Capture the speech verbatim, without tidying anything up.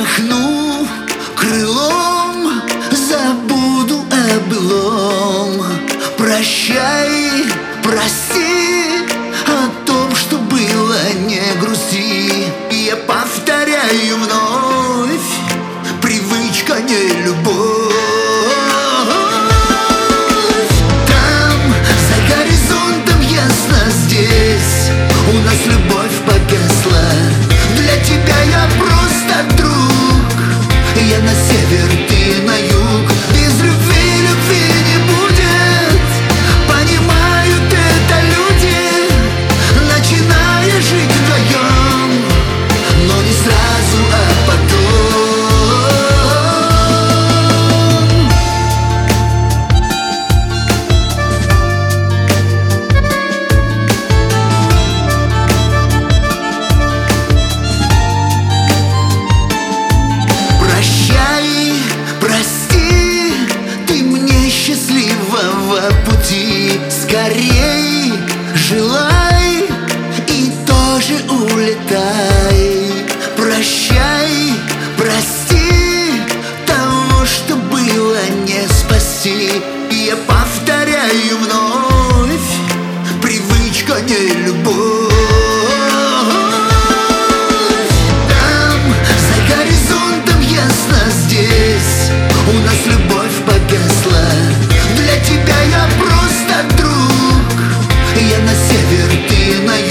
махну крылом, забуду о былом. Прощай, прости, о том, что было, не грусти. Я повторяю вновь, привычка не любовь. Там, за горизонтом ясно, здесь у нас любовь погасла. Для тебя я просто друг, я на север, ты на юг. Без любви любви не будет, понимают это люди, начиная жить вдвоем, но не сразу, а потом. Прощай, прости, ты мне счастливого пути. Скорей желай и тоже улетай. Прощай, прости, того, что было, не спасти. Я повторяю вновь, привычка не любовь. Там, за горизонтом ясно, здесь у нас любовь погасла. Для тебя я просто друг, я на север, ты на юг.